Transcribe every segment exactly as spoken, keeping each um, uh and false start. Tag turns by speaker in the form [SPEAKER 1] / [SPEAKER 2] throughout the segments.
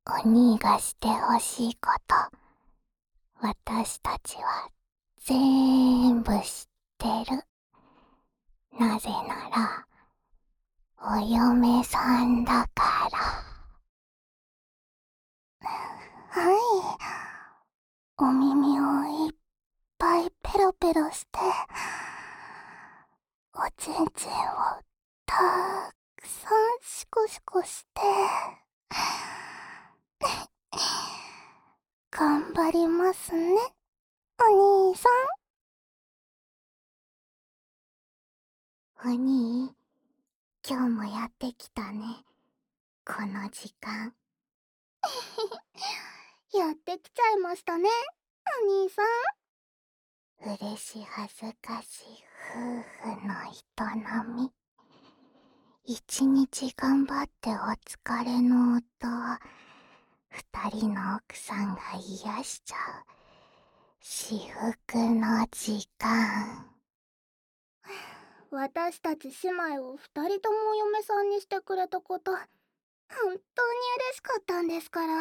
[SPEAKER 1] お兄がしてほしいこと、私たちはぜーんぶ知ってる。なぜなら、お嫁さんだから。はい。お耳をいっぱいペロペロして、おちんちんをたくさんシコシコして、頑張りますね、お兄さん。お兄、今日もやってきたね、この時間。やってきちゃいましたね、お兄さん。嬉し恥ずかしい夫婦の営み。一日頑張ってお疲れの夫を二人の奥さんが癒しちゃう至福の時間。私たち姉妹を二人ともお嫁さんにしてくれたこと、本当に嬉しかったんですから。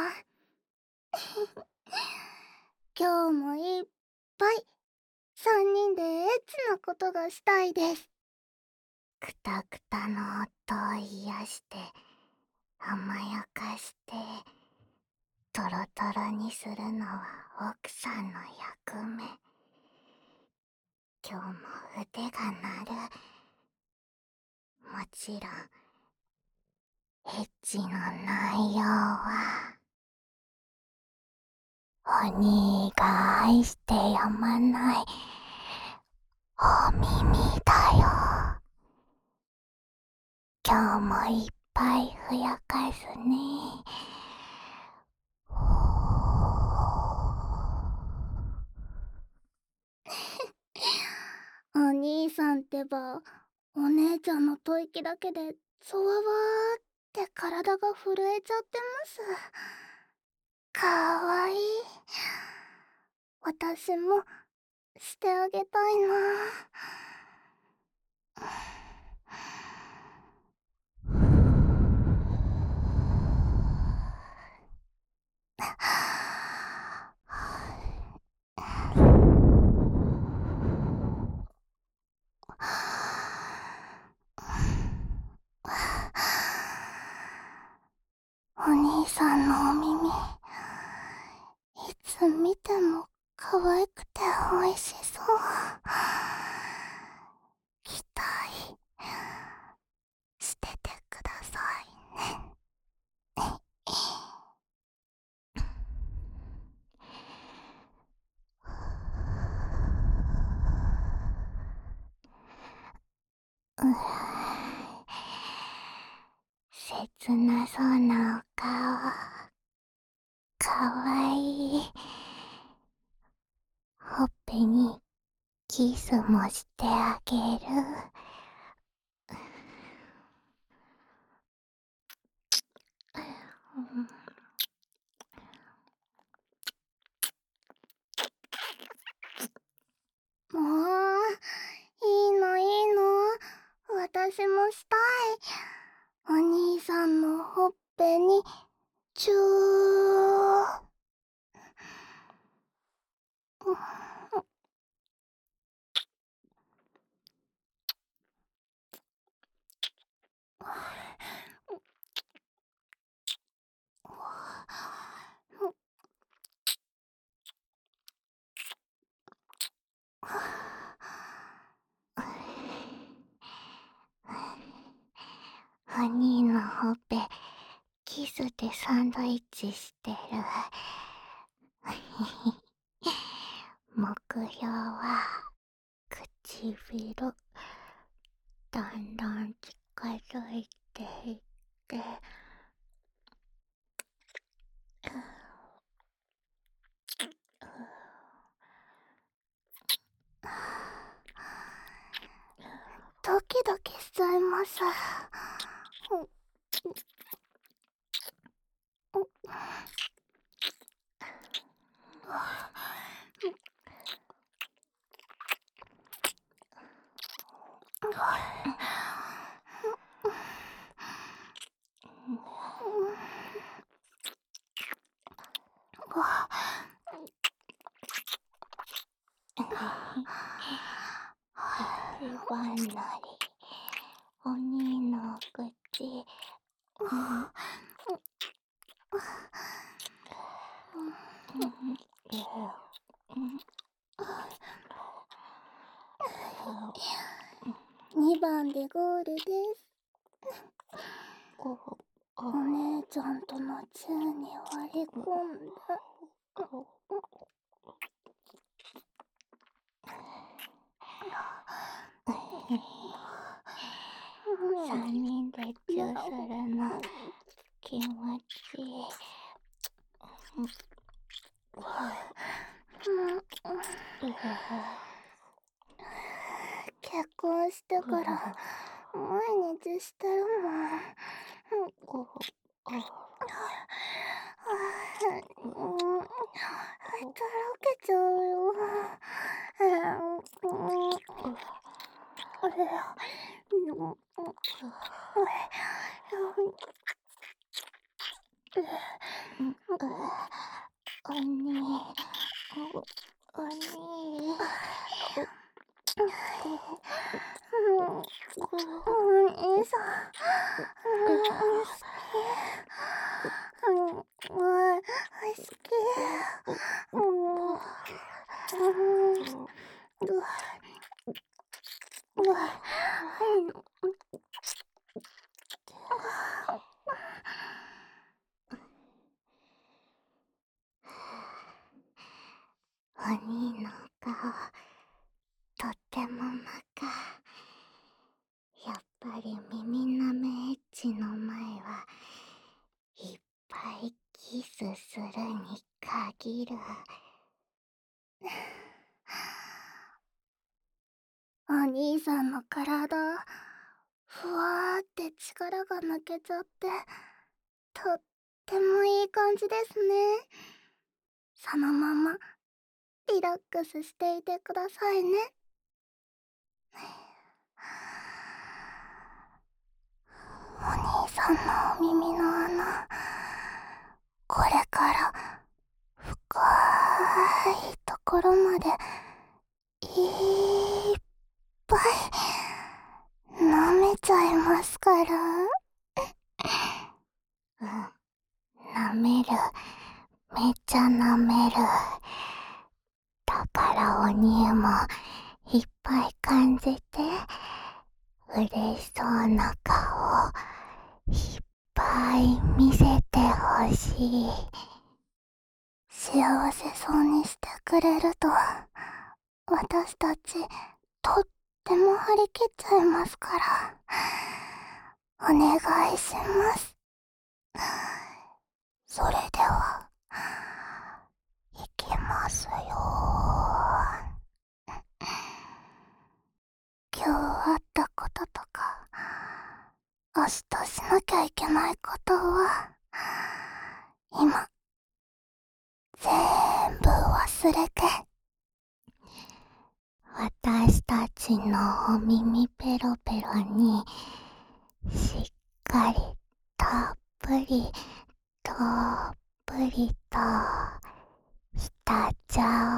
[SPEAKER 1] 今日もいっぱい三人でエッチなことがしたいです。くたくたの夫を癒して甘やかしてトロトロにするのは奥さんの役目。今日も腕が鳴る。もちろんエッチの内容はお兄が愛してやまないお耳だよ。今日もいっぱいふやかすね。お兄さんってば、お姉ちゃんの吐息だけでゾワワーって体が震えちゃってます。かわいい。私もしてあげたいな。お兄さんのお耳、いつ見ても可愛くて美味しそう。期待しててくださいね。う切なそうなお顔、かわいい。ほっぺにキスもしてあげる。もう、いいのいいの。私もしたい。お兄さんのほっぺに、チュー。お兄のほっぺ、キスでサンドイッチしてる。目標は唇。だんだん近づいていって、ドキドキしちゃいます。 なりお兄の口、うん、にばんでゴールです。お姉ちゃんとのチューに割り込んだ。三人でチューするの気持ちいい。結婚してから毎日してるもん。とろけちゃうよ。おにおにお兄さん好き。好き。お兄の顔とっても真っ赤。やっぱり耳なめエッチの前はいっぱいキスするに限る。お兄さんの体ふわーって力が抜けちゃってとってもいい感じですね。そのままリラックスしていてくださいね。お兄さんのお耳の穴、これから深いところまでいっぱい舐めちゃいますから。うん、舐める、めっちゃ舐める。だからお兄もいっぱい感じて嬉しそうな顔いっぱい見せてほしい。幸せそうにしてくれると私たちとっても張り切っちゃいますから、お願いします。それでは、いきますよ。今日あったこととか、明日しなきゃいけないことは、今、全部忘れて、私たちのお耳ペロペロにしっかりたっぷりたっぷりと浸っちゃ